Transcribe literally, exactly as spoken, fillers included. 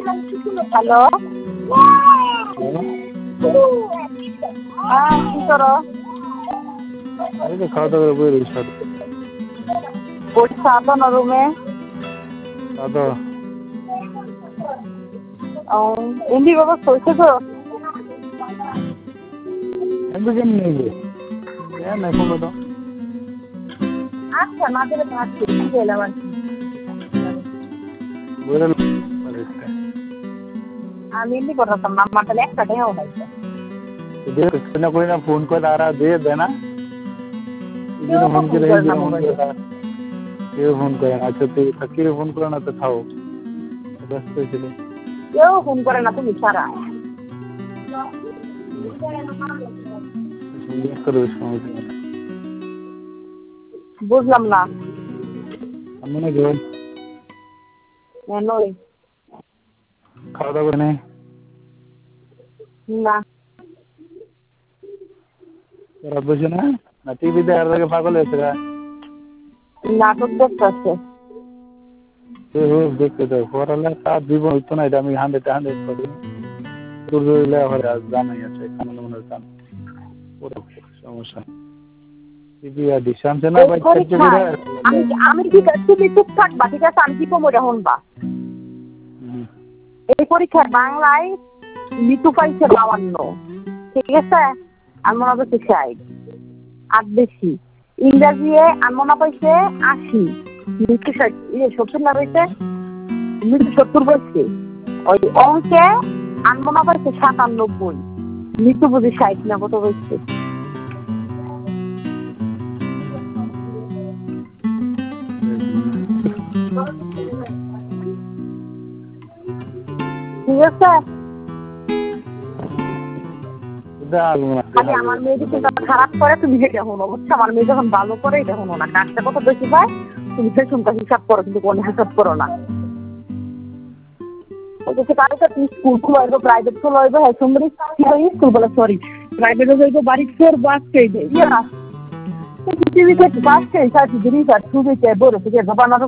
Hello হ্যাঁ কি করো? এই তো খাওয়া দাওয়া করে বই রয়েছি সাথে। ওই সাদা না রুমে সাদা এমনি ব্যবস্থা হয়েছে তো? এমনি কেমনি নেবে না কোনো তো আচ্ছা না দিলে ভাত খেয়ে গেলাম আর কি। আমি এমনি করতাম না, আমার তাহলে একটা টাকাও নাই। না कोई ना फोन कर आ रहा दे देना फोन के रही फोन कर কেউ ফোন করে না। আচ্ছা তুই কেউ ফোন করে না তো খাও ব্যস্ত ছিল। কেউ ফোন করে না, তুমি ছাড়া। বুঝলাম না। আমি না গেলাম নই খাওয়া দাওয়া করে নেই না তোরা বুঝে না না টিভি দেখার আগে পাগল হয়েছে নাটক দেখতেছে। দেখতে তো পড়ালে তার জীবন হইতো না। এটা আমি হান্ড্রেড হান্ড্রেড করি জানাই আছে মনে মনে জান সমস্যা আমি কি তুমি চুপ থাকবা, ঠিক আছে? আমি কি কমোটা শুনবা। এই পরীক্ষায় বাংলায় লিটু পাইছে বাউান্ন, ঠিক আছে? আর মনে পাইছে ষাট, আর বেশি। ইংরাজি আর মনে পাইছে আশি, লিটু ষাট ইয়ে সত্তর না পাইছে, লিটু সত্তর পাইছে। ওই অঙ্কে আনমনা পাইছে সাতানব্বই, লিটু বুঝি ষাট না কত পাইছে। ঠিক আছে? আমার মেয়ে যখন খারাপ করে তুমি সেটা শোনো, বুঝছো? আমার মেয়ে যখন ভালো করে এটা শোনো না। কাজটা কত বেশি পায় তুমি সে সুন্দর হিসাব করো, কিন্তু কোনো হিসাব করো না। স্কুল খুলাইব, প্রাইভেট খুলাইব, হ্যাঁ সুন্দর স্কুল বলে সরি প্রাইভেটে যাইব, বাড়ি ফের বাস চাইবে ইয়া পৃথিবীতে বাস চাই সাথে জিনিস আর শুধু চাই বলে থেকে জবানার